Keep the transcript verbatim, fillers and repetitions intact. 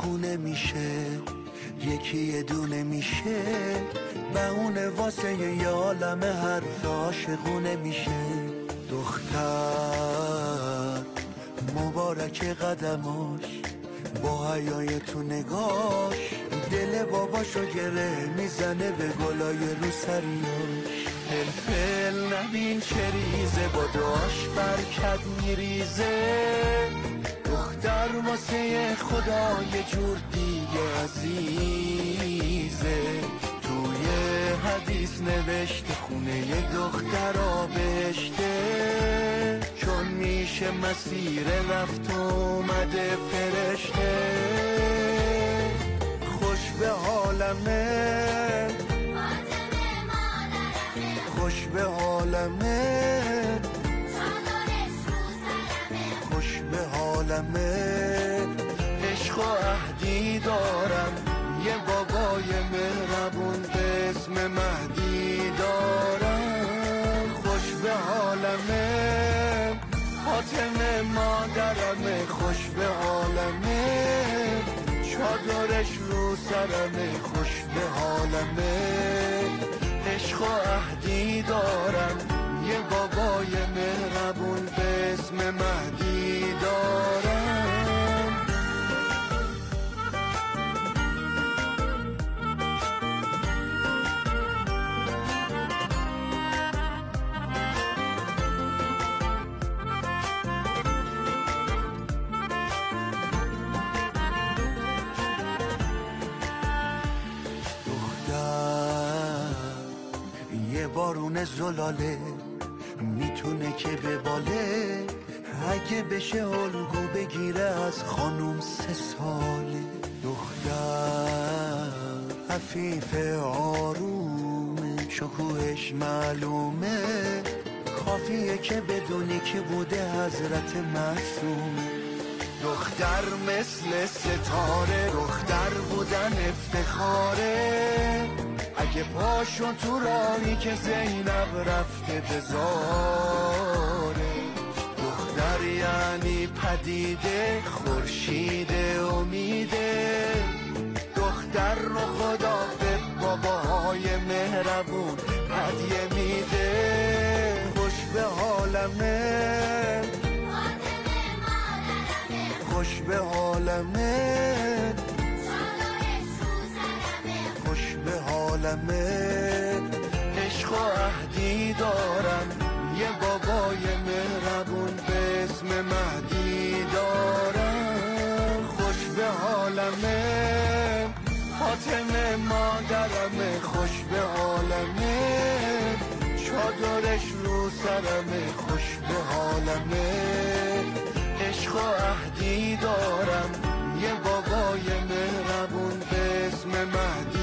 خونه میشه، یکی یه دونه میشه، بهونه واسه یه عالم حرف عاشقونه میشه. دختر مبارک قدماش، با حیای تو نگاش، دل باباشو گره میزنه به گلای رو سریاش. فلفل نبین چه ریزه، با داش برکت میریزه. دختر واسه خدا یه جور دیگه عزیزه. توی حدیث نوشته خونه یه دختر بهشته، چون میشه مسیر رفت اومده فرشته. خوش به حالمه، خوش به حالمه، خوش به حالمه. عشق و عهدی دارم، یه بابای مهربون به اسم مهدی دارم. خوش به حالمه، فاطمه مادرمه. خوش به حالمه، چادرش رو سرمه. خوش به حالمه، عشق و عهدی دارم، یه بابای مهربون به اسم مهدی دارم. یه بارون زلاله میتونه که بباله، اگه بشه الگو بگیره از خانوم سه ساله. دختر عفیف آرومه، شکوهش معلومه، کافیه که بدونی که بوده حضرت معصومه. دختر مثل ستاره، دختر بودن افتخاره. اگه پاشون تو راهی که زینب رفته بذاره. دختر یعنی پدیده، خورشید امیده. دختر رو خدا به باباهای مهربون هدیه میده. خوش به حالمه، خوش به حالمه، خوش به حالمه. عشق و عهدی دارم، یه بابای مهربون به اسم مهدی دارم. خوش به حالمه، فاطمه مادرمه. خوش به حالمه، چادرش رو سرمه. خوش به حالمه، عشق و عهدی دارم، یه بابای مهربون به اسم مهدی